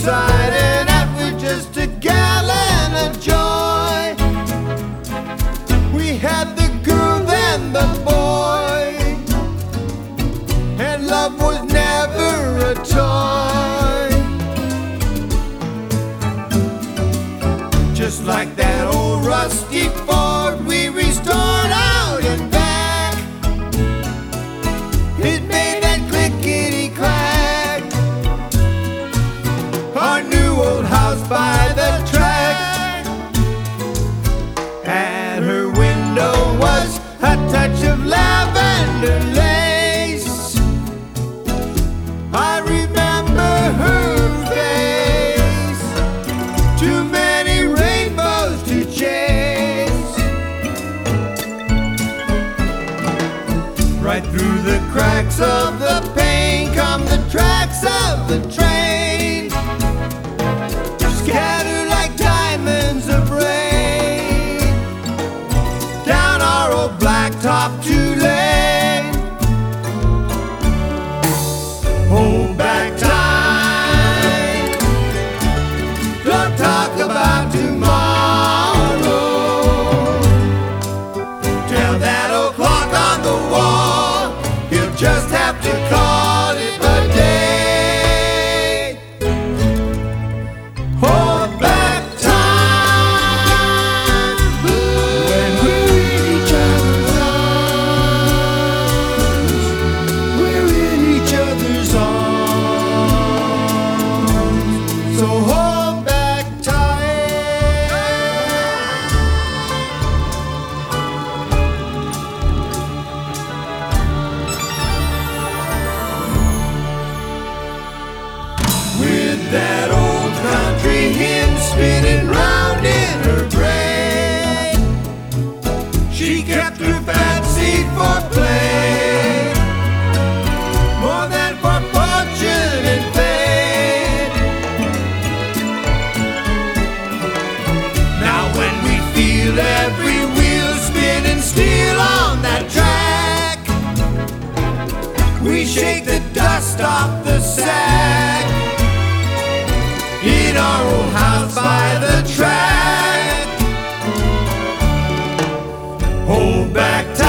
inside, and that was just a gallon of joy. We had the girl and the boy, and love was never a toy. Just like that old rusty Ford we restored out and back, it made that clickety-clack. Our new old house by the track, at her window was a touch of lavender lace. I remember her face, too many rainbows to chase. Right through the cracks of the pane come the tracks of the train, scattered like diamonds of rain, down our old blacktop two-lane. Hold back time, don't talk about tomorrow. Tell that old clock on the wall he'll just have to call it a day. Hold back time, when we're in each other's arms, we're in each other's arms. So hold back time. With that old country hymn spinning round in her brain, she kept her fancy for play, more than for fortune and fame. Now when we feel every wheel spinning steel on that track, we shake the dust off the sack in our old house by the track. Hold back time.